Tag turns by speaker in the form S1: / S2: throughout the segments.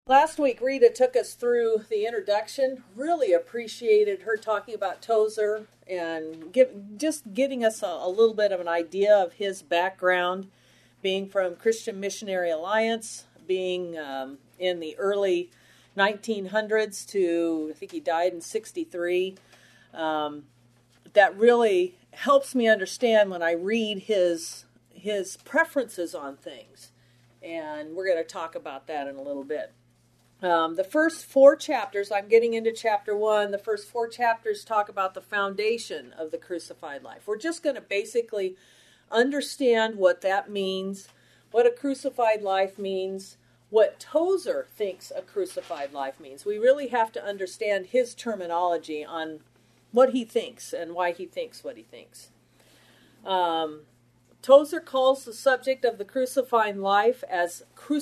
S1: Last week, Rita took us through the introduction. Really appreciated her talking about Tozer and just giving us a little bit of an idea of his background, being from Christian Missionary Alliance, being in the early 1900s to, I think he died in 63. That really helps me understand when I read his preferences on things. And we're going to talk about that in a little bit. The first 4 chapters, I'm getting into chapter 1, the first 4 chapters talk about the foundation of the crucified life. We're just going to basically understand what that means, what a crucified life means, what Tozer thinks a crucified life means. We really have to understand his terminology on what he thinks and why he thinks what he thinks. Tozer calls the subject of the crucified life as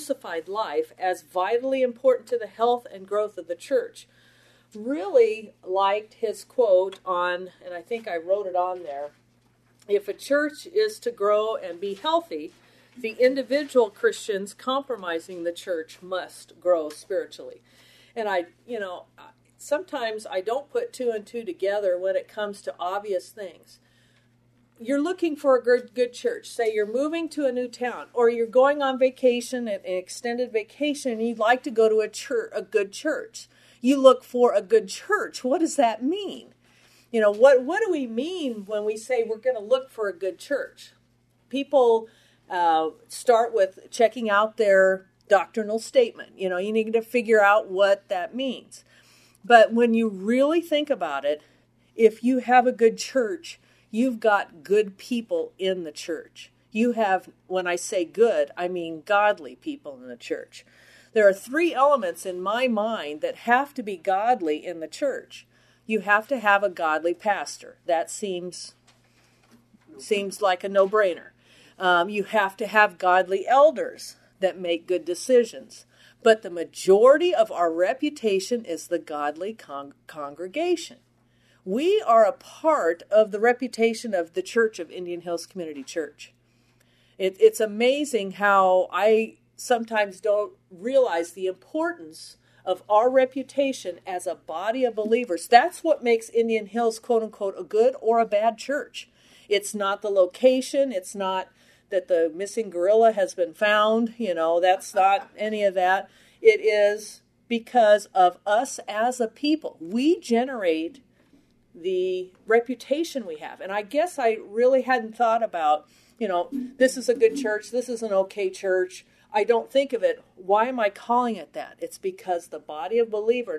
S1: vitally important to the health and growth of the church. Really liked his quote on, and I think I wrote it on there, if a church is to grow and be healthy, the individual Christians compromising the church must grow spiritually. And sometimes I don't put 2 and 2 together when it comes to obvious things. You're looking for a good church. Say you're moving to a new town, or you're going on vacation, an extended vacation, and you'd like to go to a good church. You look for a good church. What does that mean? What do we mean when we say we're going to look for a good church? People start with checking out their doctrinal statement. You need to figure out what that means. But when you really think about it, if you have a good church, you've got good people in the church. You have, when I say good, I mean godly people in the church. There are 3 elements in my mind that have to be godly in the church. You have to have a godly pastor. That seems like a no-brainer. You have to have godly elders that make good decisions. But the majority of our reputation is the godly congregation. We are a part of the reputation of the Church of Indian Hills Community Church. It's amazing how I sometimes don't realize the importance of our reputation as a body of believers. That's what makes Indian Hills, quote unquote, a good or a bad church. It's not the location. It's not that the missing gorilla has been found. That's not any of that. It is because of us as a people. We generate the reputation we have. And I guess I really hadn't thought about, this is a good church, this is an okay church. I don't think of it. Why am I calling it that? It's because the body of believers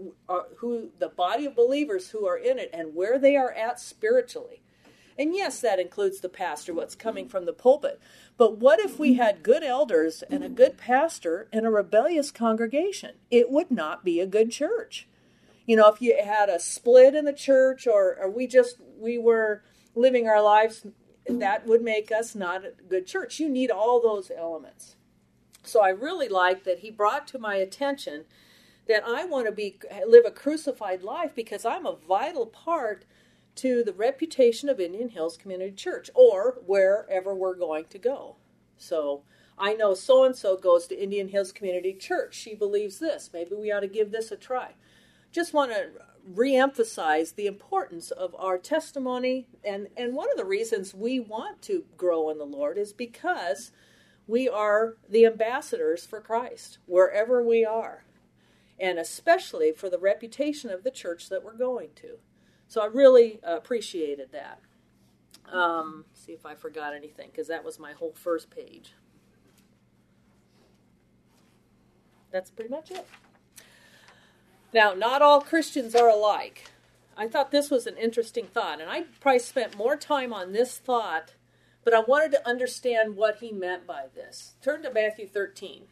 S1: who are in it and where they are at spiritually. And yes, that includes the pastor, what's coming from the pulpit. But what if we had good elders and a good pastor and a rebellious congregation? It would not be a good church. If you had a split in the church or we were living our lives, that would make us not a good church. You need all those elements. So I really like that he brought to my attention that I want to live a crucified life because I'm a vital part to the reputation of Indian Hills Community Church or wherever we're going to go. So I know so-and-so goes to Indian Hills Community Church. She believes this. Maybe we ought to give this a try. Just want to reemphasize the importance of our testimony. And one of the reasons we want to grow in the Lord is because we are the ambassadors for Christ wherever we are. And especially for the reputation of the church that we're going to. So I really appreciated that. See if I forgot anything, because that was my whole first page. That's pretty much it. Now, not all Christians are alike. I thought this was an interesting thought, and I probably spent more time on this thought, but I wanted to understand what he meant by this. Turn to Matthew 13.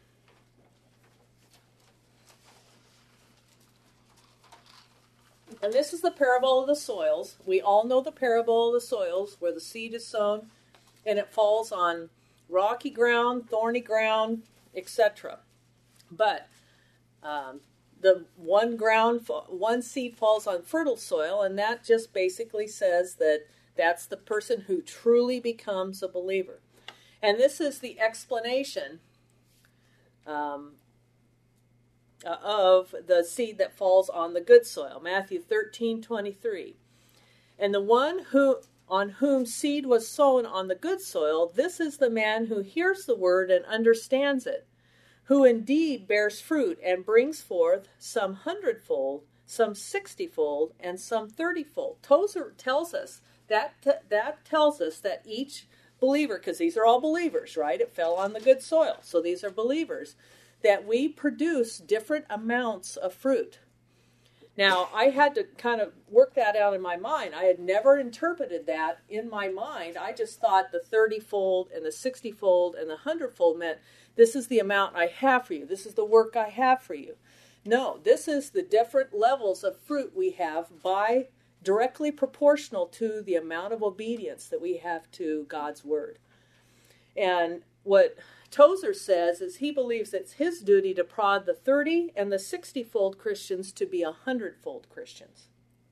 S1: And this is the parable of the soils. We all know the parable of the soils, where the seed is sown, and it falls on rocky ground, thorny ground, etc. But the one seed falls on fertile soil, and that just basically says that that's the person who truly becomes a believer. And this is the explanation of the seed that falls on the good soil. Matthew 13:23. And the one on whom seed was sown on the good soil, this is the man who hears the word and understands it, who indeed bears fruit and brings forth some 100-fold, some 60-fold, and some 30-fold. Tozer tells us that tells us that each believer, because these are all believers, right? It fell on the good soil, so these are believers, that we produce different amounts of fruit. Now, I had to kind of work that out in my mind. I had never interpreted that in my mind. I just thought the 30-fold and the 60-fold and the 100-fold meant this is the amount I have for you. This is the work I have for you. No, this is the different levels of fruit we have by directly proportional to the amount of obedience that we have to God's word. And what Tozer says is he believes it's his duty to prod the 30 and the 60-fold Christians to be 100-fold Christians.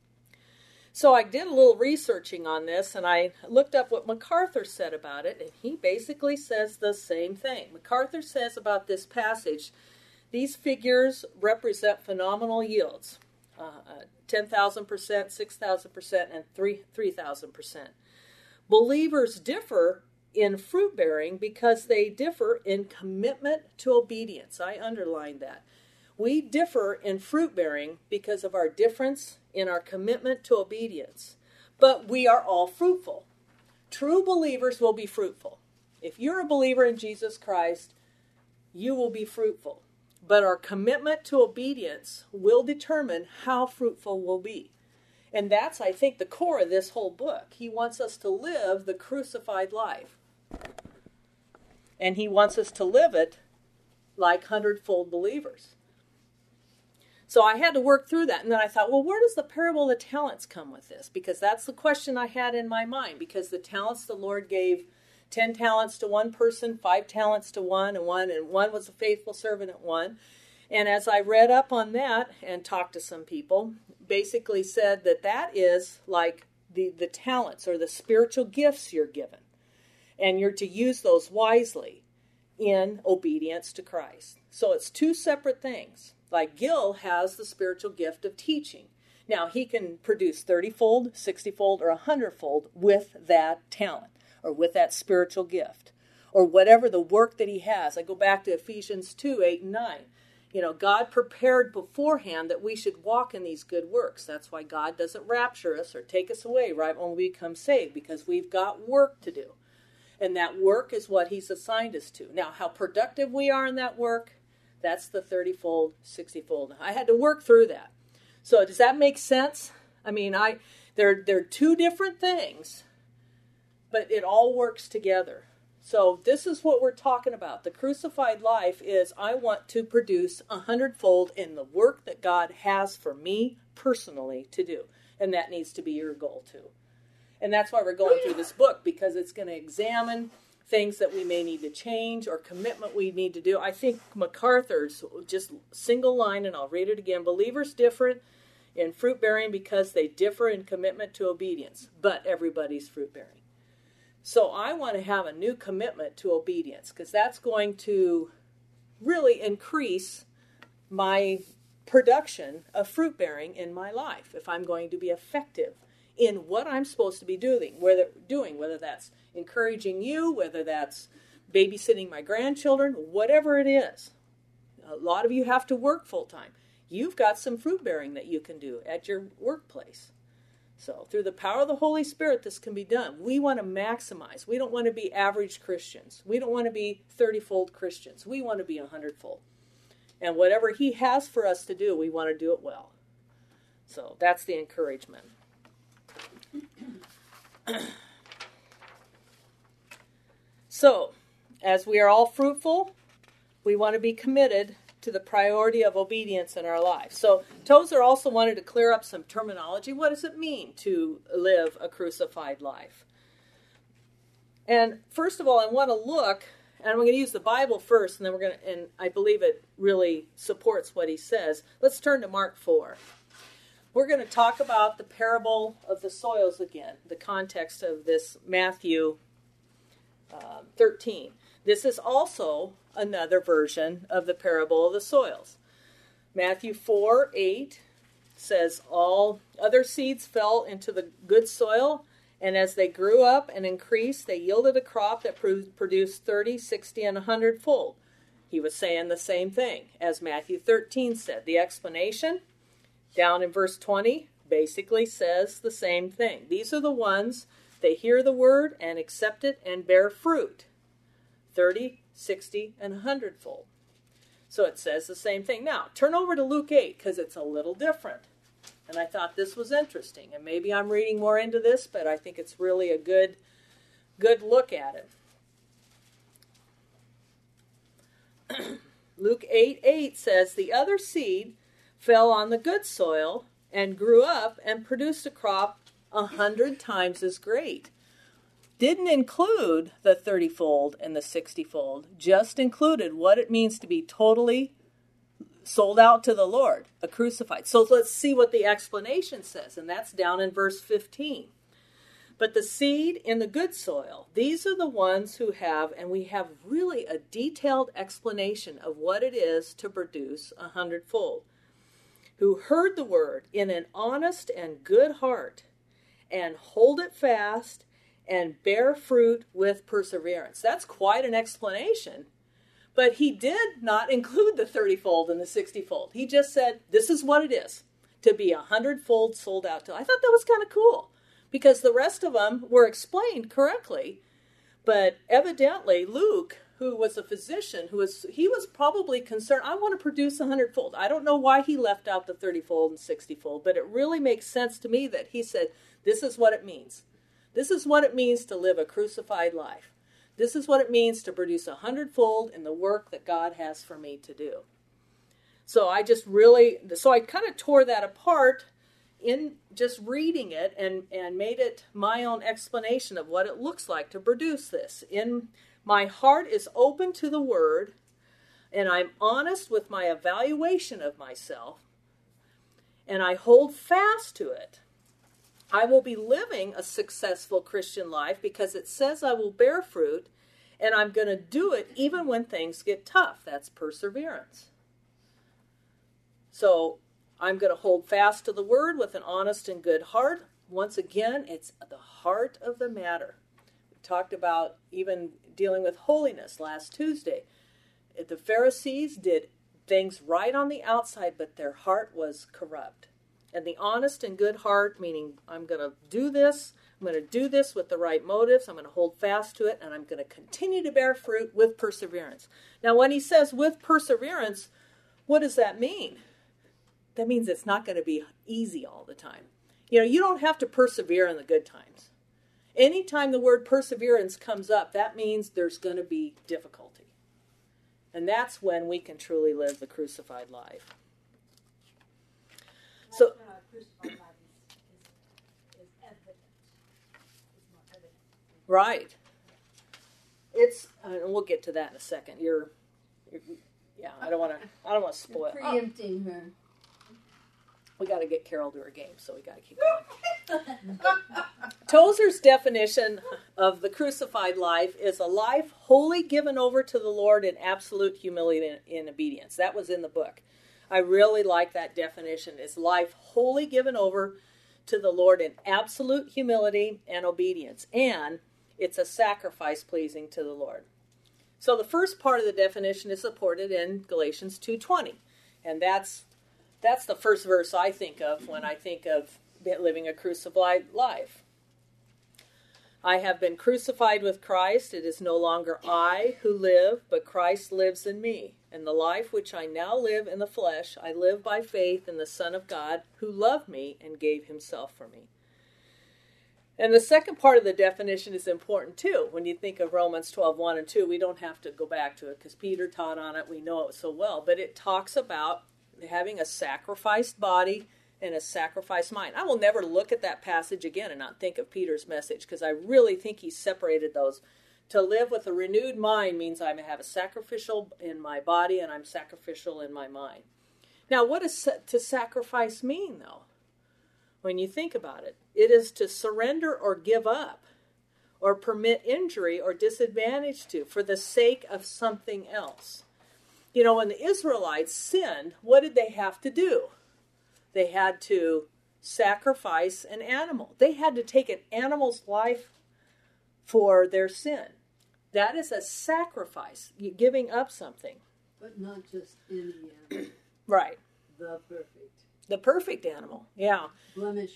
S1: So I did a little researching on this, and I looked up what MacArthur said about it, and he basically says the same thing. MacArthur says about this passage, these figures represent phenomenal yields, 10,000%, 6,000%, and 3,000%. Believers differ in fruit bearing because they differ in commitment to obedience. I underlined that. We differ in fruit bearing because of our difference in our commitment to obedience. But we are all fruitful. True believers will be fruitful. If you're a believer in Jesus Christ, you will be fruitful. But our commitment to obedience will determine how fruitful we'll be. And that's, I think, the core of this whole book. He wants us to live the crucified life. And he wants us to live it like 100-fold believers. So I had to work through that. And then I thought, well, where does the parable of the talents come with this? Because that's the question I had in my mind. Because the talents the Lord gave 10 talents to one person, 5 talents to one, and one was a faithful servant at one. And as I read up on that and talked to some people, basically said that is like the talents or the spiritual gifts you're given. And you're to use those wisely in obedience to Christ. So it's 2 separate things. Like Gil has the spiritual gift of teaching. Now he can produce 30-fold, 60-fold, or 100-fold with that talent or with that spiritual gift or whatever the work that he has. I go back to Ephesians 2, 8, and 9. You know, God prepared beforehand that we should walk in these good works. That's why God doesn't rapture us or take us away right when we become saved, because we've got work to do. And that work is what he's assigned us to. Now, how productive we are in that work, that's the 30-fold, 60-fold. I had to work through that. So does that make sense? I mean, they're 2 different things, but it all works together. So this is what we're talking about. The crucified life is I want to produce 100-fold in the work that God has for me personally to do. And that needs to be your goal too. And that's why we're going through this book, because it's going to examine things that we may need to change or commitment we need to do. I think MacArthur's just single line, and I'll read it again. Believers differ in fruit bearing because they differ in commitment to obedience, but everybody's fruit bearing. So I want to have a new commitment to obedience, because that's going to really increase my production of fruit bearing in my life if I'm going to be effective in what I'm supposed to be doing, whether that's encouraging you, whether that's babysitting my grandchildren, whatever it is. A lot of you have to work full time. You've got some fruit bearing that you can do at your workplace. So through the power of the Holy Spirit, this can be done. We want to maximize. We don't want to be average Christians. We don't want to be 30-fold Christians. We want to be 100-fold. And whatever he has for us to do, we want to do it well. So that's the encouragement. So, as we are all fruitful, we want to be committed to the priority of obedience in our life. So, Tozer also wanted to clear up some terminology. What does it mean to live a crucified life? And first of all, I want to look, and I'm going to use the Bible first, and then and I believe it really supports what he says. Let's turn to Mark 4. We're going to talk about the parable of the soils again, the context of this Matthew 13. This is also another version of the parable of the soils. Matthew 4:8 says, all other seeds fell into the good soil, and as they grew up and increased, they yielded a crop that produced 30, 60, and 100-fold. He was saying the same thing as Matthew 13 said. The explanation down in verse 20 basically says the same thing. These are the ones, they hear the word and accept it and bear fruit. 30, 60, and 100-fold. So it says the same thing. Now, turn over to Luke 8 because it's a little different. And I thought this was interesting. And maybe I'm reading more into this, but I think it's really a good look at it. Luke 8:8 says, the other seed fell on the good soil and grew up and produced a crop 100 times as great. Didn't include the 30-fold and the 60-fold, just included what it means to be totally sold out to the Lord, a crucified. So let's see what the explanation says, and that's down in verse 15. But the seed in the good soil, these are the ones who have, and we have really a detailed explanation of what it is to produce 100-fold, who heard the word in an honest and good heart, and hold it fast, and bear fruit with perseverance. That's quite an explanation. But he did not include the 30-fold and the 60-fold. He just said, this is what it is to be 100-fold sold out to. I thought that was kind of cool because the rest of them were explained correctly. But evidently, Luke, who was a physician, he was probably concerned, I want to produce 100-fold. I don't know why he left out the 30-fold and 60-fold, but it really makes sense to me that he said, this is what it means. This is what it means to live a crucified life. This is what it means to produce 100-fold in the work that God has for me to do. So I kind of tore that apart in just reading it and made it my own explanation of what it looks like to produce this. My heart is open to the word, and I'm honest with my evaluation of myself, and I hold fast to it. I will be living a successful Christian life because it says I will bear fruit, and I'm going to do it even when things get tough. That's perseverance. So I'm going to hold fast to the word with an honest and good heart. Once again, it's the heart of the matter. We talked about even dealing with holiness last Tuesday. The Pharisees did things right on the outside, but their heart was corrupt. And the honest and good heart, meaning I'm going to do this. I'm going to do this with the right motives. I'm going to hold fast to it, and I'm going to continue to bear fruit with perseverance. Now, when he says with perseverance, what does that mean? That means it's not going to be easy all the time. You don't have to persevere in the good times. Anytime the word perseverance comes up, that means there's going to be difficulty. And that's when we can truly live the crucified life. So,
S2: crucified life is evident. It's more evident.
S1: Right. It's, and we'll get to that in a second. I don't want to spoil it.
S2: Preempting her.
S1: We got to get Carol to her game, so we got to keep going. Tozer's definition of the crucified life is a life wholly given over to the Lord in absolute humility and obedience. That was in the book. I really like that definition. It's life wholly given over to the Lord in absolute humility and obedience. And it's a sacrifice pleasing to the Lord. So the first part of the definition is supported in Galatians 2:20. And that's the first verse I think of when I think of living a crucified life. I have been crucified with Christ. It is no longer I who live, but Christ lives in me. And the life which I now live in the flesh, I live by faith in the Son of God, who loved me and gave himself for me. And the second part of the definition is important too. When you think of Romans 12:1 and 2, we don't have to go back to it because Peter taught on it. We know it so well. But it talks about having a sacrificed body and a sacrificed mind. I will never look at that passage again and not think of Peter's message because I really think he separated those. To live with a renewed mind means I have a sacrificial in my body and I'm sacrificial in my mind. Now, what does to sacrifice mean, though? When you think about it, it is to surrender or give up or permit injury or disadvantage to for the sake of something else. You know, when the Israelites sinned, what did they have to do? They had to sacrifice an animal. They had to take an animal's life for their sin. That is a sacrifice, giving up something.
S3: But not just any animal.
S1: Right.
S3: The perfect.
S1: The perfect animal, yeah.
S3: Blemish.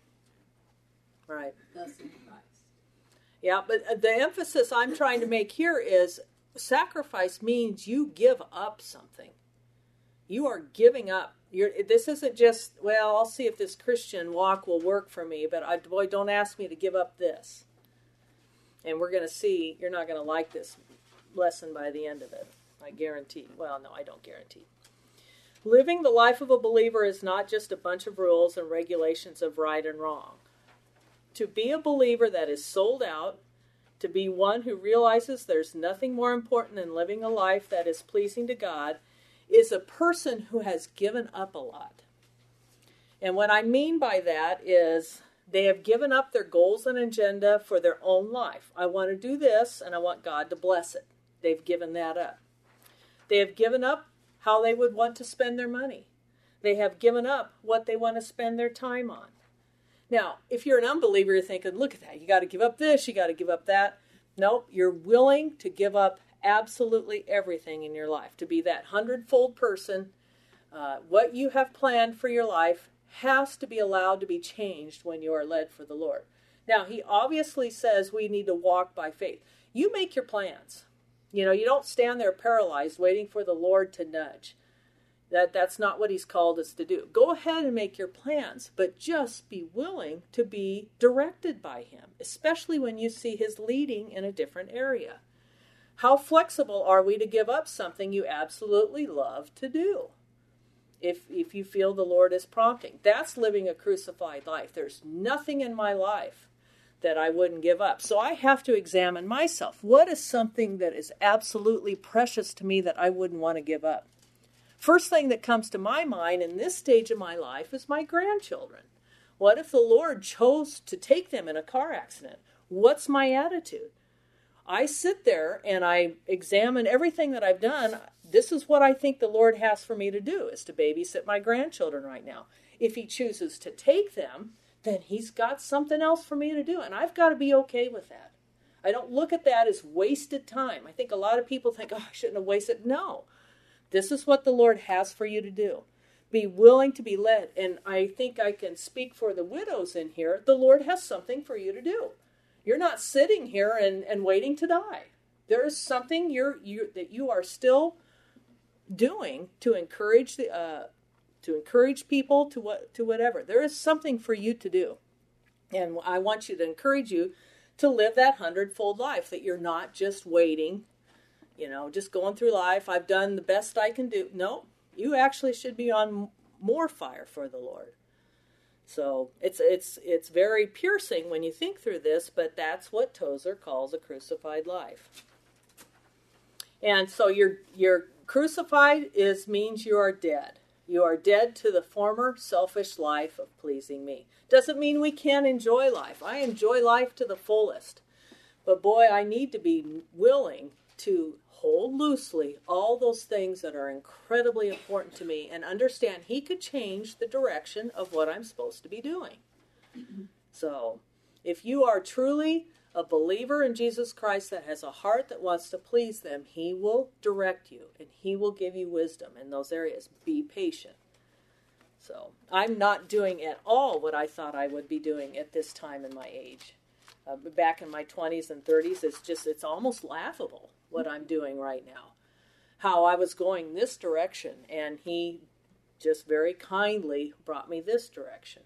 S1: Right.
S3: Thus in Christ.
S1: Yeah, but the emphasis I'm trying to make here is sacrifice means you give up something. You are giving up. This isn't just, well, I'll see if this Christian walk will work for me, but boy, don't ask me to give up this. And we're going to see, you're not going to like this lesson by the end of it. I guarantee. Well, no, I don't guarantee. Living the life of a believer is not just a bunch of rules and regulations of right and wrong. To be a believer that is sold out, to be one who realizes there's nothing more important than living a life that is pleasing to God, is a person who has given up a lot. And what I mean by that is they have given up their goals and agenda for their own life. I want to do this, and I want God to bless it. They've given that up. They have given up how they would want to spend their money. They have given up what they want to spend their time on. Now, if you're an unbeliever, you're thinking, look at that. You got to give up this. You got to give up that. Nope. You're willing to give up absolutely everything in your life. To be that 100-fold person, what you have planned for your life has to be allowed to be changed when you are led for the Lord. Now, he obviously says we need to walk by faith. You make your plans. You know, you don't stand there paralyzed waiting for the Lord to nudge. That's not what he's called us to do. Go ahead and make your plans, but just be willing to be directed by him, especially when you see his leading in a different area. How flexible are we to give up something you absolutely love to do? If you feel the Lord is prompting. That's living a crucified life. There's nothing in my life that I wouldn't give up. So I have to examine myself. What is something that is absolutely precious to me that I wouldn't want to give up? First thing that comes to my mind in this stage of my life is my grandchildren. What if the Lord chose to take them in a car accident? What's my attitude? I sit there and I examine everything that I've done. This is what I think the Lord has for me to do, is to babysit my grandchildren right now. If he chooses to take them, then he's got something else for me to do, and I've got to be okay with that. I don't look at that as wasted time. I think a lot of people think, oh, I shouldn't have wasted. No. This is what the Lord has for you to do. Be willing to be led. And I think I can speak for the widows in here. The Lord has something for you to do. You're not sitting here and waiting to die. There is something that you are still doing to encourage people to whatever. There is something for you to do. And I want you to encourage you to live that 100-fold life, that you're not just waiting, just going through life. I've done the best I can do. No, you actually should be on more fire for the Lord. So it's very piercing when you think through this, but that's what Tozer calls a crucified life. And so you're crucified means you are dead. You are dead to the former selfish life of pleasing me. Doesn't mean we can't enjoy life. I enjoy life to the fullest. But boy, I need to be willing to hold loosely all those things that are incredibly important to me and understand he could change the direction of what I'm supposed to be doing. So, if you are truly a believer in Jesus Christ that has a heart that wants to please them, he will direct you and he will give you wisdom in those areas. Be patient. So, I'm not doing at all what I thought I would be doing at this time in my age. Back in my 20s and 30s, it's almost laughable what I'm doing right now. How I was going this direction, and he just very kindly brought me this direction.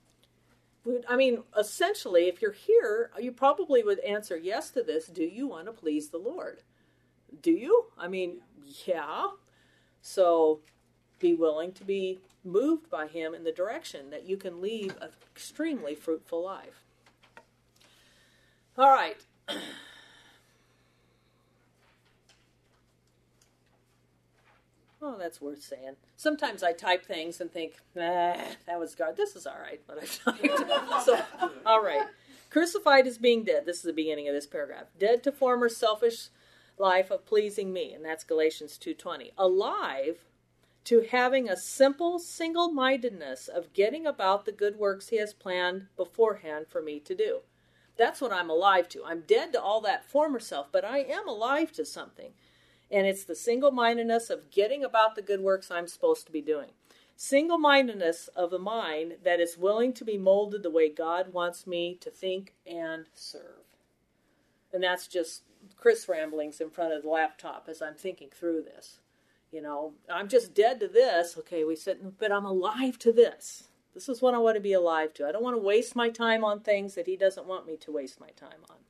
S1: I mean, essentially, if you're here, you probably would answer yes to this. Do you want to please the Lord? Do you? I mean, yeah. So be willing to be moved by him in the direction that you can lead an extremely fruitful life. All right. Oh, that's worth saying. Sometimes I type things and think, that was God. This is all right, but I've typed. So, all right. Crucified is being dead. This is the beginning of this paragraph. Dead to former selfish life of pleasing me, and that's Galatians 2:20. Alive to having a simple single-mindedness of getting about the good works he has planned beforehand for me to do. That's what I'm alive to. I'm dead to all that former self, but I am alive to something. And it's the single-mindedness of getting about the good works I'm supposed to be doing. Single-mindedness of a mind that is willing to be molded the way God wants me to think and serve. And that's just Chris ramblings in front of the laptop as I'm thinking through this. You know, I'm just dead to this. Okay, we said, but I'm alive to this. This is what I want to be alive to. I don't want to waste my time on things that he doesn't want me to waste my time on.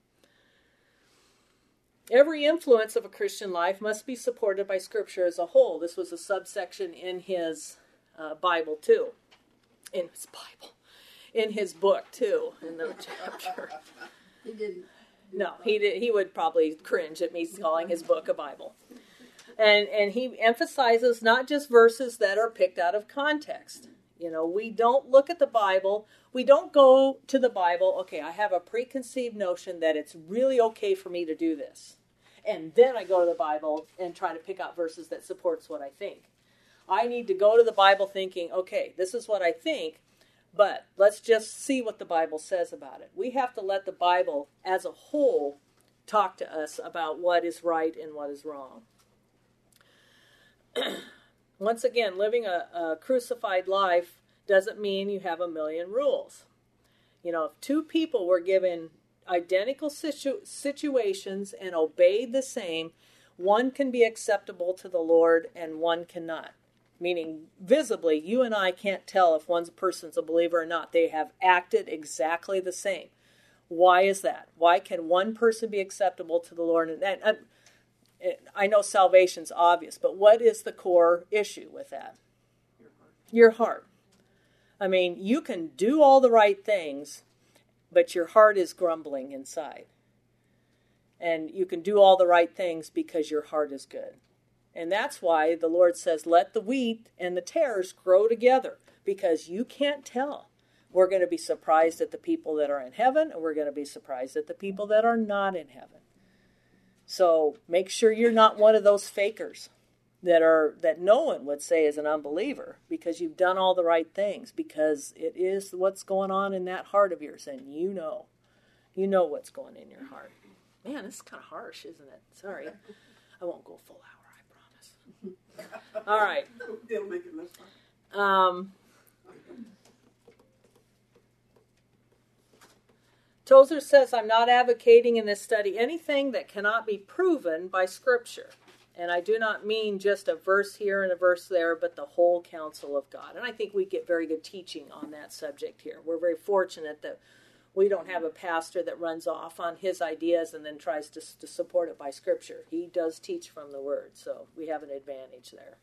S1: Every influence of a Christian life must be supported by Scripture as a whole. This was a subsection in his Bible too. In his Bible. In his book too, in the chapter.
S3: He didn't.
S1: No, he would probably cringe at me calling his book a Bible. And he emphasizes not just verses that are picked out of context. You know, we don't look at the Bible. We don't go to the Bible, okay, I have a preconceived notion that it's really okay for me to do this. And then I go to the Bible and try to pick out verses that supports what I think. I need to go to the Bible thinking, okay, this is what I think, but let's just see what the Bible says about it. We have to let the Bible as a whole talk to us about what is right and what is wrong. Once again, living a crucified life doesn't mean you have a million rules. You know, if two people were given identical situations and obeyed the same, one can be acceptable to the Lord and one cannot. Meaning, visibly, you and I can't tell if one person's a believer or not. They have acted exactly the same. Why is that? Why can one person be acceptable to the Lord? And I know salvation's obvious, but what is the core issue with that? Your heart. I mean, you can do all the right things, but your heart is grumbling inside. And you can do all the right things because your heart is good. And that's why the Lord says, let the wheat and the tares grow together, because you can't tell. We're going to be surprised at the people that are in heaven, and we're going to be surprised at the people that are not in heaven. So make sure you're not one of those fakers that no one would say is an unbeliever, because you've done all the right things, because it is what's going on in that heart of yours, and you know what's going in your heart. Man, this is kind of harsh, isn't it? Sorry. I won't go full hour, I promise. All right.
S4: It'll make it less fun.
S1: Tozer says, I'm not advocating in this study anything that cannot be proven by Scripture. And I do not mean just a verse here and a verse there, but the whole counsel of God. And I think we get very good teaching on that subject here. We're very fortunate that we don't have a pastor that runs off on his ideas and then tries to support it by Scripture. He does teach from the Word, so we have an advantage there.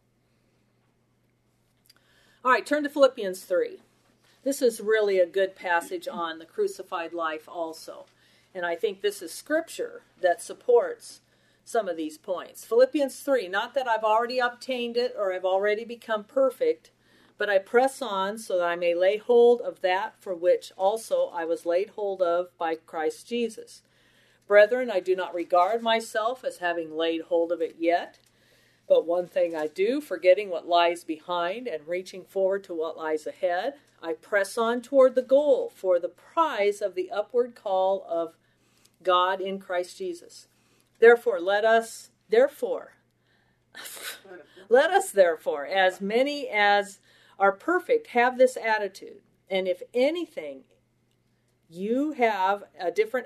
S1: All right, turn to Philippians 3. This is really a good passage on the crucified life also. And I think this is Scripture that supports some of these points. Philippians 3, not that I've already obtained it or I've already become perfect, but I press on so that I may lay hold of that for which also I was laid hold of by Christ Jesus. Brethren, I do not regard myself as having laid hold of it yet, but one thing I do, forgetting what lies behind and reaching forward to what lies ahead, I press on toward the goal for the prize of the upward call of God in Christ Jesus. Therefore, let us, as many as are perfect, have this attitude. And if in anything you have a different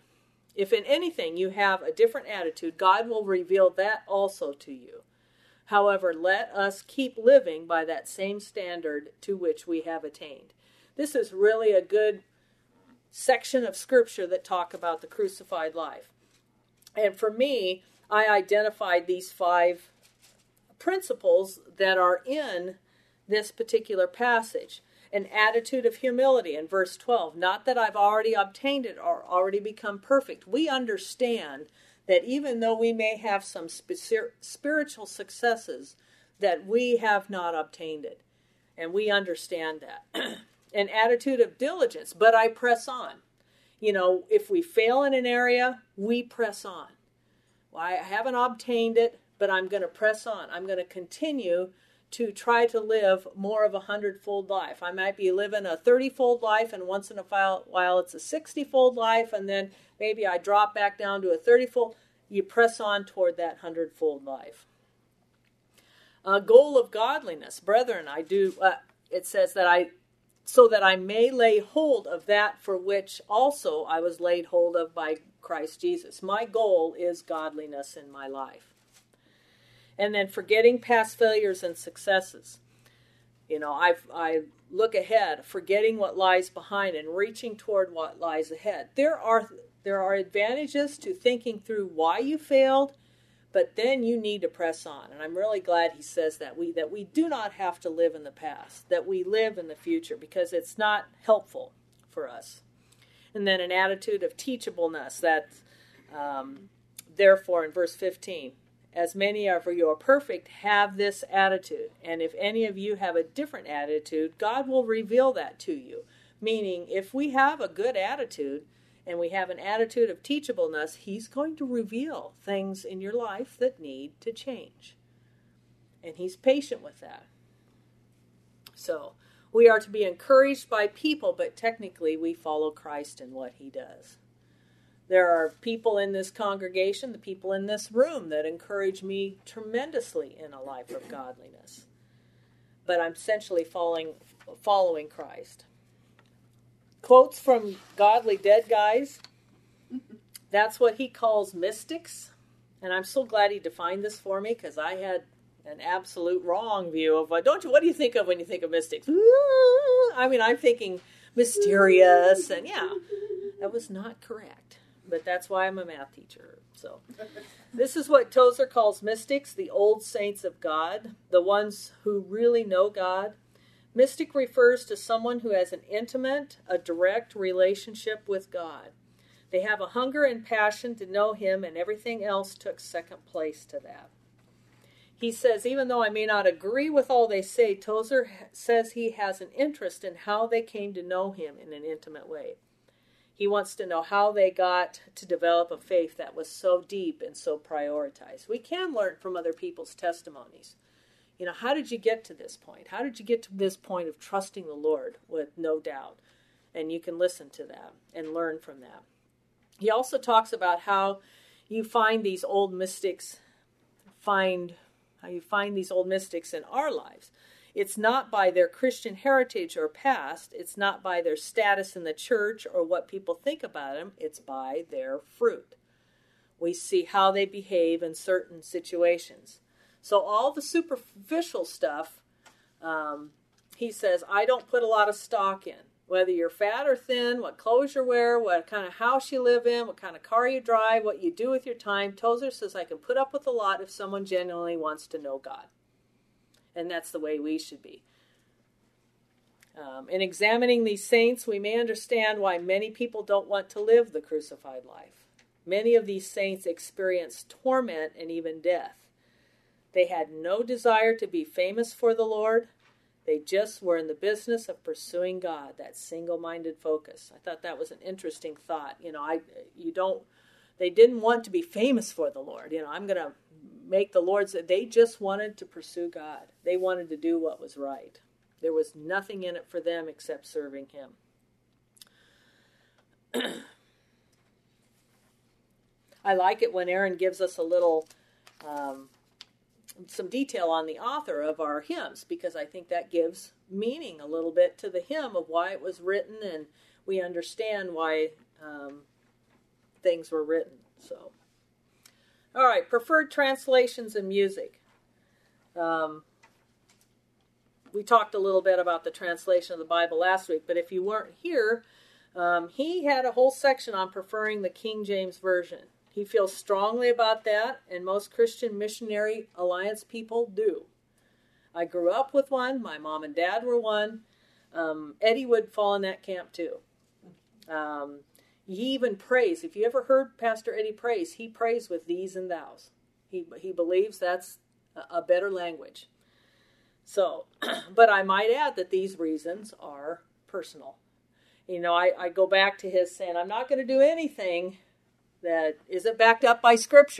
S1: attitude, God will reveal that also to you. However, let us keep living by that same standard to which we have attained. This is really a good section of Scripture that talk about the crucified life. And for me, I identified these 5 principles that are in this particular passage. An attitude of humility in verse 12. Not that I've already obtained it or already become perfect. We understand that even though we may have some spiritual successes, that we have not obtained it. And we understand that. An attitude of diligence, but I press on. You know, if we fail in an area, we press on. I haven't obtained it, but I'm going to press on. I'm going to continue to try to live more of a 100-fold life. I might be living a 30-fold life, and once in a while it's a 60-fold life, and then maybe I drop back down to a 30-fold. You press on toward that 100-fold life. Goal of godliness. Brethren, it says that so that I may lay hold of that for which also I was laid hold of by Christ Jesus. My goal is godliness in my life. And then forgetting past failures and successes. I look ahead, forgetting what lies behind and reaching toward what lies ahead. There are advantages to thinking through why you failed, but then you need to press on. And I'm really glad he says that we do not have to live in the past, that we live in the future, because it's not helpful for us. And then an attitude of teachableness, that therefore in verse 15, as many of you are perfect, have this attitude. And if any of you have a different attitude, God will reveal that to you. Meaning, if we have a good attitude, and we have an attitude of teachableness, he's going to reveal things in your life that need to change. And he's patient with that. So, we are to be encouraged by people, but technically we follow Christ in what he does. There are people in this congregation, the people in this room, that encourage me tremendously in a life of godliness. But I'm essentially following Christ. Quotes from Godly Dead Guys. That's what he calls mystics. And I'm so glad he defined this for me, because I had an absolute wrong view of what do you think of when you think of mystics? I'm thinking mysterious, and that was not correct. But that's why I'm a math teacher. So this is what Tozer calls mystics, the old saints of God, the ones who really know God. Mystic refers to someone who has an intimate, a direct relationship with God. They have a hunger and passion to know him, and everything else took second place to that. He says, even though I may not agree with all they say, Tozer says he has an interest in how they came to know him in an intimate way. He wants to know how they got to develop a faith that was so deep and so prioritized. We can learn from other people's testimonies. How did you get to this point? How did you get to this point of trusting the Lord with no doubt? And you can listen to that and learn from that. He also talks about how you find these old mystics, in our lives. It's not by their Christian heritage or past. It's not by their status in the church or what people think about them. It's by their fruit. We see how they behave in certain situations. So all the superficial stuff, he says, I don't put a lot of stock in. Whether you're fat or thin, what clothes you wear, what kind of house you live in, what kind of car you drive, what you do with your time. Tozer says I can put up with a lot if someone genuinely wants to know God. And that's the way we should be. In examining these saints, we may understand why many people don't want to live the crucified life. Many of these saints experienced torment and even death. They had no desire to be famous for the Lord. They just were in the business of pursuing God, that single-minded focus. I thought that was an interesting thought. They didn't want to be famous for the Lord. I'm going to make the Lord's. They just wanted to pursue God. They wanted to do what was right. There was nothing in it for them except serving him. I like it when Aaron gives us a little, some detail on the author of our hymns, because I think that gives meaning a little bit to the hymn of why it was written, and we understand why things were written. So, all right, preferred translations and music. We talked a little bit about the translation of the Bible last week, but if you weren't here, he had a whole section on preferring the King James Version. He feels strongly about that, and most Christian Missionary Alliance people do. I grew up with one. My mom and dad were one. Eddie would fall in that camp too. He even prays. If you ever heard Pastor Eddie prays, he prays with these and thous. He believes that's a better language. So, but I might add that these reasons are personal. I go back to his saying, I'm not going to do anything that isn't backed up by Scripture.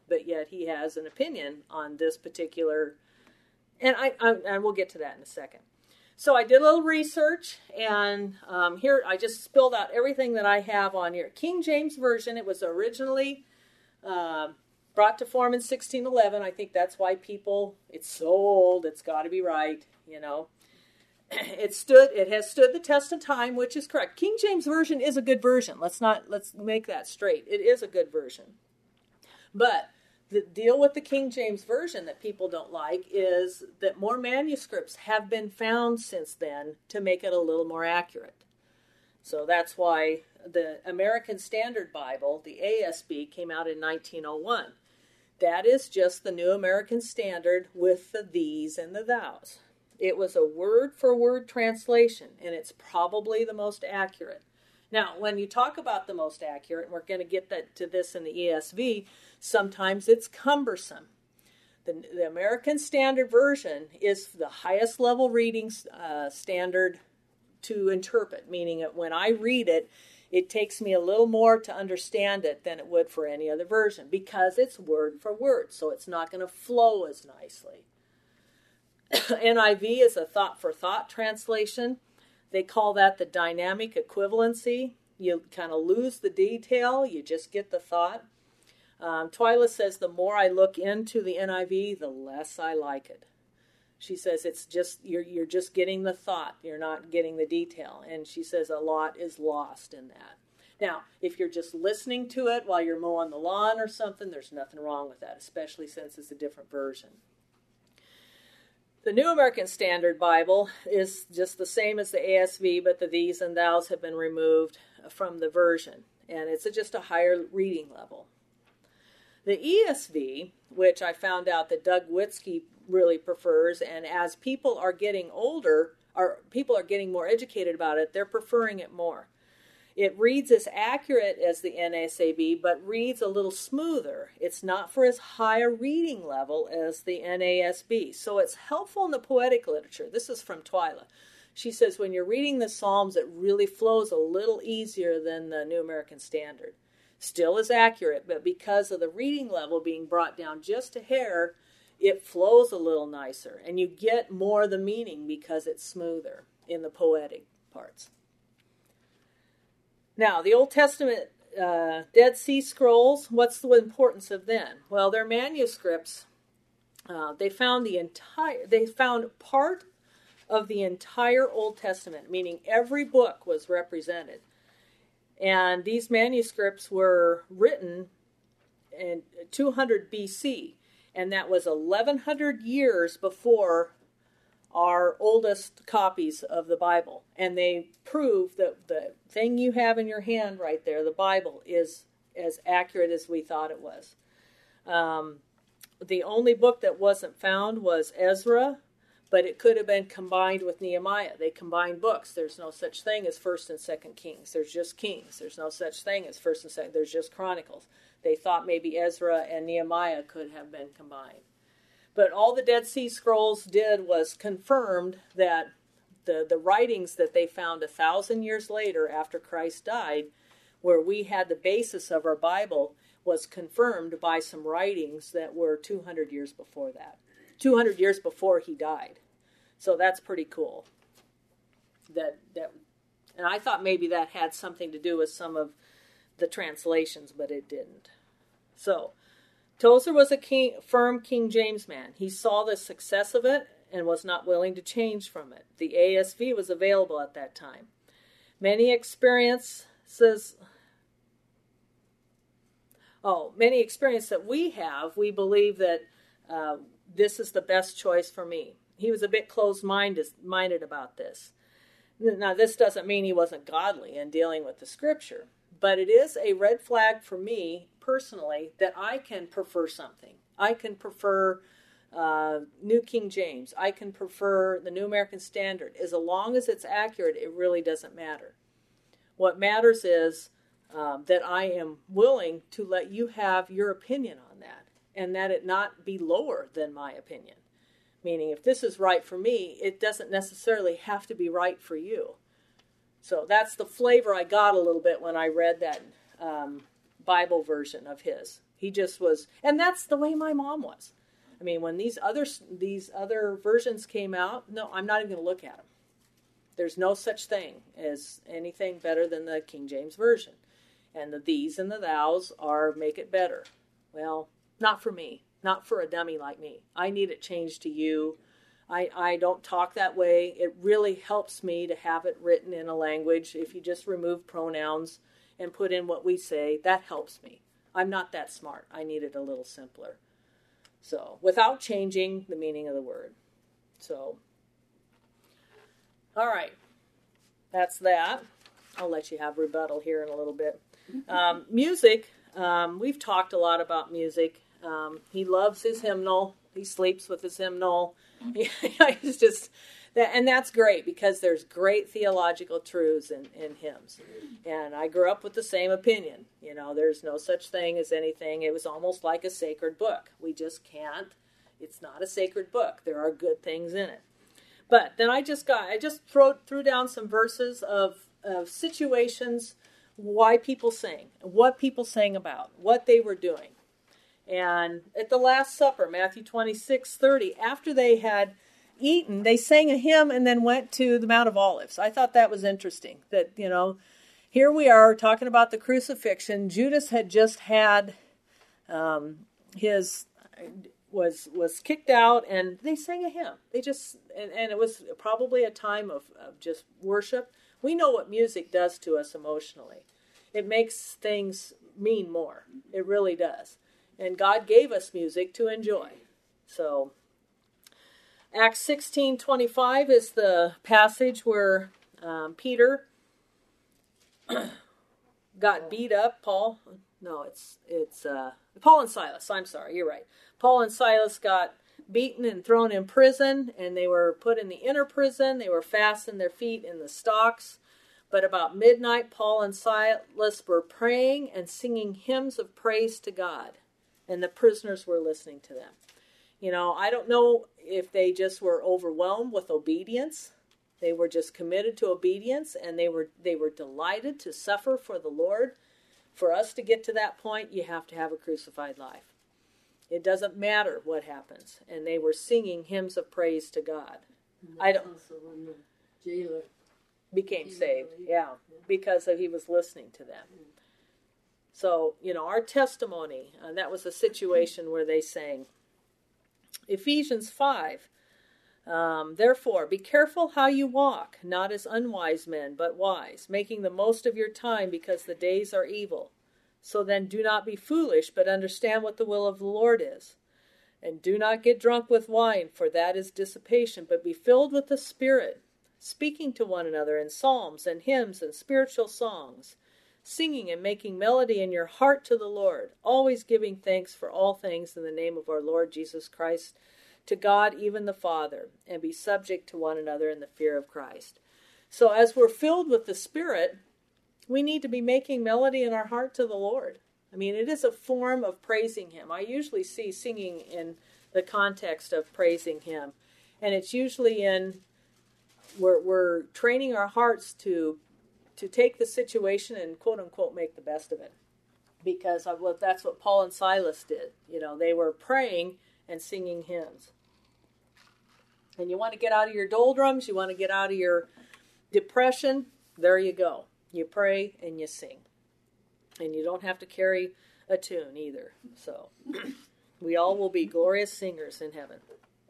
S1: but yet he has an opinion on this particular, and and we'll get to that in a second. So I did a little research, and here I just spilled out everything that I have on here. King James Version, it was originally brought to form in 1611. I think that's why it's so old, it's got to be right, you know. It has stood the test of time, which is correct. King James Version is a good version. Let's make that straight. It is a good version. But the deal with the King James Version that people don't like is that more manuscripts have been found since then to make it a little more accurate. So that's why the American Standard Bible, the ASB, came out in 1901. That is just the New American Standard with the these and the thous. It was a word-for-word translation, and it's probably the most accurate. Now, when you talk about the most accurate, and we're going to get to this in the ESV, sometimes it's cumbersome. The American Standard Version is the highest level reading standard to interpret, meaning that when I read it, it takes me a little more to understand it than it would for any other version, because it's word for word, so it's not going to flow as nicely. NIV is a thought-for-thought translation. They call that the dynamic equivalency. You kind of lose the detail, you just get the thought. Twyla says, the more I look into the NIV, the less I like it. She says it's just you're just getting the thought, you're not getting the detail. And she says a lot is lost in that. Now, if you're just listening to it while you're mowing the lawn or something, there's nothing wrong with that, especially since it's a different version. The New American Standard Bible is just the same as the ASV, but the these and thous have been removed from the version, and it's just a higher reading level. The ESV, which I found out that Doug Witzke really prefers, and as people are getting older, or people are getting more educated about it, they're preferring it more. It reads as accurate as the NASB, but reads a little smoother. It's not for as high a reading level as the NASB. So it's helpful in the poetic literature. This is from Twyla. She says when you're reading the Psalms, it really flows a little easier than the New American Standard. Still is accurate, but because of the reading level being brought down just a hair, it flows a little nicer. And you get more of the meaning because it's smoother in the poetic parts. Now, the Old Testament Dead Sea Scrolls, what's the importance of them? Well, they're manuscripts. They found part of the entire Old Testament, meaning every book was represented. And these manuscripts were written in 200 BC, and that was 1,100 years before our oldest copies of the Bible. And they prove that the thing you have in your hand right there, the Bible, is as accurate as we thought it was. The only book that wasn't found was Ezra, but it could have been combined with Nehemiah. They combined books. There's no such thing as 1st and 2nd Kings. There's just Kings. There's no such thing as 1st and 2nd. There's just Chronicles. They thought maybe Ezra and Nehemiah could have been combined. But all the Dead Sea Scrolls did was confirmed that the writings that they found 1,000 years later after Christ died, where we had the basis of our Bible, was confirmed by some writings that were 200 years before that. 200 years before he died. So that's pretty cool. And I thought maybe that had something to do with some of the translations, but it didn't. So Tozer was a firm King James man. He saw the success of it and was not willing to change from it. The ASV was available at that time. Many experiences that we have, we believe that this is the best choice for me. He was a bit closed-minded about this. Now, this doesn't mean he wasn't godly in dealing with the Scripture, but it is a red flag for me personally that I can prefer something. I can prefer New King James. I can prefer the New American Standard. As long as it's accurate, it really doesn't matter. What matters is that I am willing to let you have your opinion on that, and that it not be lower than my opinion. Meaning, if this is right for me, it doesn't necessarily have to be right for you. So that's the flavor I got a little bit when I read that Bible version of his. He just was, and that's the way my mom was. I mean, when these other versions came out, no, I'm not even going to look at them. There's no such thing as anything better than the King James Version. And the these and the thous make it better. Well, not for me. Not for a dummy like me. I need it changed to you. I don't talk that way. It really helps me to have it written in a language. If you just remove pronouns and put in what we say, that helps me. I'm not that smart. I need it a little simpler. So, without changing the meaning of the word. So, all right. That's that. I'll let you have rebuttal here in a little bit. Music. We've talked a lot about music. He loves his hymnal. He sleeps with his hymnal. He's just, and that's great because there's great theological truths in hymns. And I grew up with the same opinion. You know, there's no such thing as anything. It was almost like a sacred book. We just can't. It's not a sacred book. There are good things in it. But then I just threw down some verses of situations, why people sang, what people sang about, what they were doing. And at the Last Supper, Matthew 26:30, after they had eaten, they sang a hymn and then went to the Mount of Olives. I thought that was interesting. That, you know, here we are talking about the crucifixion. Judas had just had was kicked out, and they sang a hymn. They just, and it was probably a time of just worship. We know what music does to us emotionally. It makes things mean more. It really does. And God gave us music to enjoy. So, Acts 16:25 is the passage where Peter got beat up. Paul and Silas. I'm sorry, you're right. Paul and Silas got beaten and thrown in prison, and they were put in the inner prison. They were fastened their feet in the stocks. But about midnight, Paul and Silas were praying and singing hymns of praise to God. And the prisoners were listening to them. You know, I don't know if they just were overwhelmed with obedience. They were just committed to obedience, and they were delighted to suffer for the Lord. For us to get to that point, you have to have a crucified life. It doesn't matter what happens. And they were singing hymns of praise to God. I don't.
S3: Also when the jailer
S1: became saved, because he was listening to them. So, you know, our testimony, that was a situation where they sang. Ephesians 5, therefore, be careful how you walk, not as unwise men, but wise, making the most of your time because the days are evil. So then do not be foolish, but understand what the will of the Lord is. And do not get drunk with wine, for that is dissipation, but be filled with the Spirit, speaking to one another in psalms and hymns and spiritual songs, singing and making melody in your heart to the Lord, always giving thanks for all things in the name of our Lord Jesus Christ, to God even the Father, and be subject to one another in the fear of Christ. So as we're filled with the Spirit, we need to be making melody in our heart to the Lord. I mean, it is a form of praising Him. I usually see singing in the context of praising Him. And it's usually in, we're training our hearts to take the situation and quote-unquote make the best of it. Because that's what Paul and Silas did. You know, they were praying and singing hymns. And you want to get out of your doldrums, you want to get out of your depression, there you go. You pray and you sing. And you don't have to carry a tune either. So, we all will be glorious singers in heaven.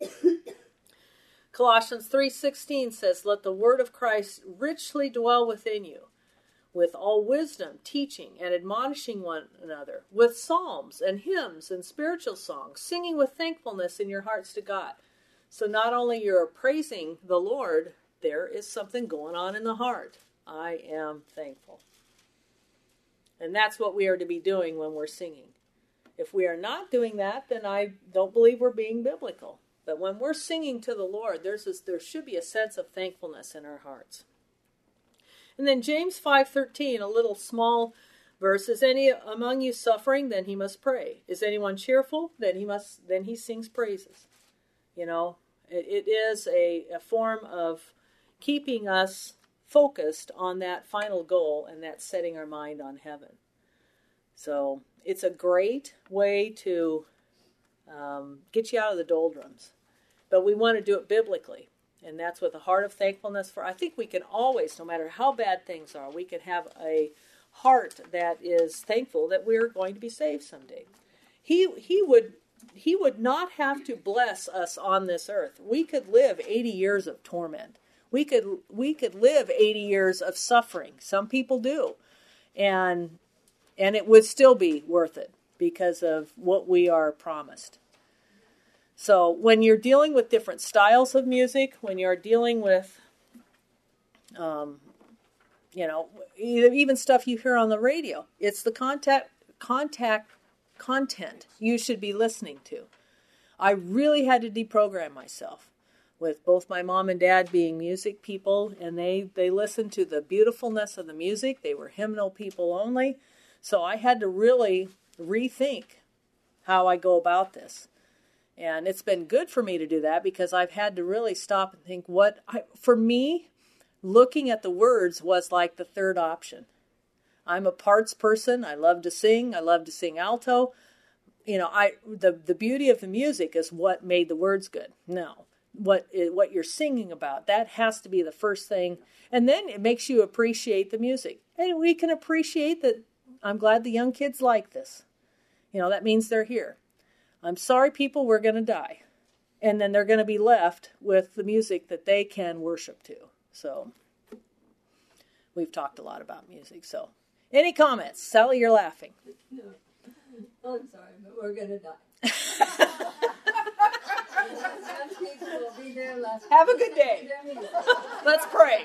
S1: Colossians 3:16 says, let the word of Christ richly dwell within you, with all wisdom, teaching and admonishing one another, with psalms and hymns and spiritual songs, singing with thankfulness in your hearts to God. So not only you're praising the Lord, there is something going on in the heart. I am thankful. And that's what we are to be doing when we're singing. If we are not doing that, then I don't believe we're being biblical. But when we're singing to the Lord, there should be a sense of thankfulness in our hearts. And then James 5:13, a little small verse, is any among you suffering? Then he must pray. Is anyone cheerful? Then he sings praises. You know, it is a form of keeping us focused on that final goal, and that's setting our mind on heaven. So It's a great way to get you out of the doldrums. But we want to do it biblically. And that's with a heart of thankfulness for. I think we can always, no matter how bad things are, we can have a heart that is thankful that we're going to be saved someday. He would not have to bless us on this earth. We could live 80 years of torment. We could live 80 years of suffering. Some people do. And it would still be worth it because of what we are promised. So when you're dealing with different styles of music, when you're dealing with, even stuff you hear on the radio, it's the content you should be listening to. I really had to deprogram myself with both my mom and dad being music people, and they listened to the beautifulness of the music. They were hymnal people only. So I had to really rethink how I go about this. And it's been good for me to do that because I've had to really stop and think for me, looking at the words was like the third option. I'm a parts person. I love to sing. I love to sing alto. The beauty of the music is what made the words good. No, what you're singing about, that has to be the first thing. And then it makes you appreciate the music. And we can appreciate that. I'm glad the young kids like this. That means they're here. I'm sorry, people, we're going to die. And then they're going to be left with the music that they can worship to. So, we've talked a lot about music. So, any comments? Sally, you're laughing.
S3: No. I'm sorry, but we're going to die. Some people will be there last.
S1: Have a good day. Let's pray.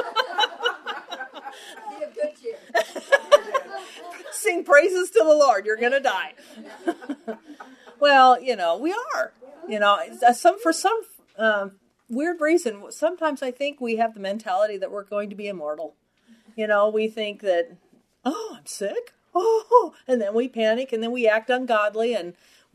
S3: Be of good cheer.
S1: Sing praises to the Lord. You're going to die. Well, we are. For some weird reason, sometimes I think we have the mentality that we're going to be immortal. We think that, I'm sick. And then we panic, and then we act ungodly, and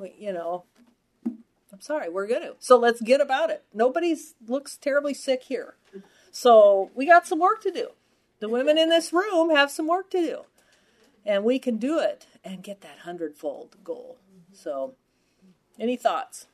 S1: I'm sorry, we're going to. So let's get about it. Nobody looks terribly sick here. So we got some work to do. The women in this room have some work to do. And we can do it and get that 100-fold goal. So, any thoughts?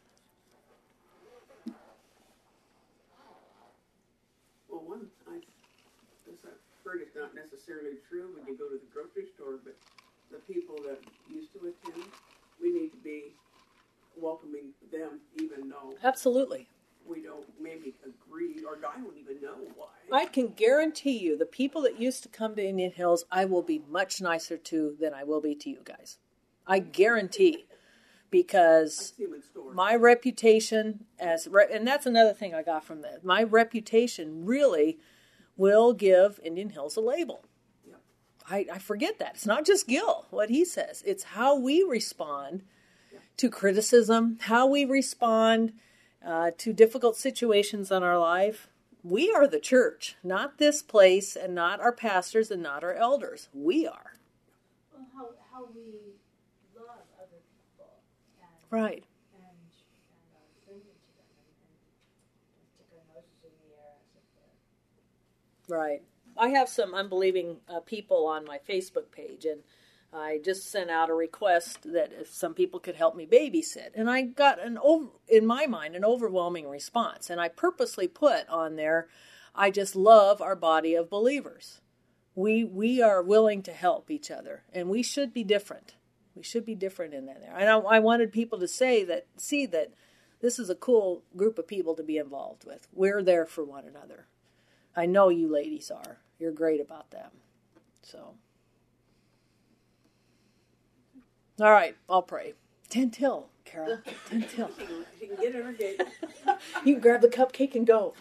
S4: Well, one, I've heard it's not necessarily true when you go to the grocery store, but the people that used to attend, we need to be welcoming them even though
S1: Absolutely.
S4: we don't maybe agree, or I don't even know why.
S1: I can guarantee you the people that used to come to Indian Hills, I will be much nicer to than I will be to you guys. I guarantee. Because my reputation and that's another thing I got from that. My reputation really will give Indian Hills a label. Yep. I forget that. It's not just Gil, what he says. It's how we respond to criticism, how we respond to difficult situations in our life. We are the church, not this place and not our pastors and not our elders. We are.
S2: Well, how we love other people.
S1: Right.
S2: And our friendship to them and stick our noses in the air as if they're...
S1: Right. I have some unbelieving people on my Facebook page, and I just sent out a request that if some people could help me babysit. And I got, in my mind, an overwhelming response. And I purposely put on there, I just love our body of believers. We are willing to help each other, and we should be different. We should be different in that. And I wanted people to see that this is a cool group of people to be involved with. We're there for one another. I know you ladies are. You're great about that. So, all right, I'll pray. 10 till, Carol. 10 till.
S4: She can get in her gate.
S1: You can grab the cupcake and go.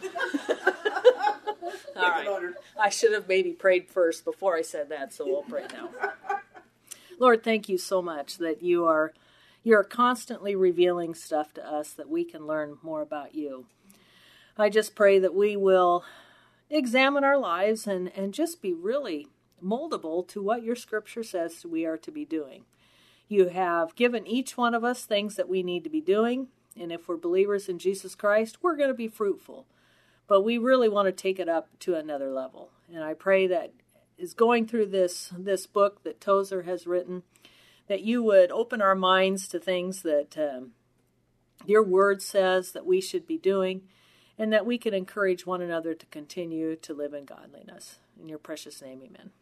S1: All right. I should have maybe prayed first before I said that, so we'll pray now. Lord, thank you so much that you are constantly revealing stuff to us that we can learn more about you. I just pray that we will examine our lives and just be really moldable to what your scripture says we are to be doing. You have given each one of us things that we need to be doing, and if we're believers in Jesus Christ, we're going to be fruitful. But we really want to take it up to another level. And I pray that is going through this book that Tozer has written, that you would open our minds to things that your word says that we should be doing, and that we can encourage one another to continue to live in godliness. In your precious name, amen.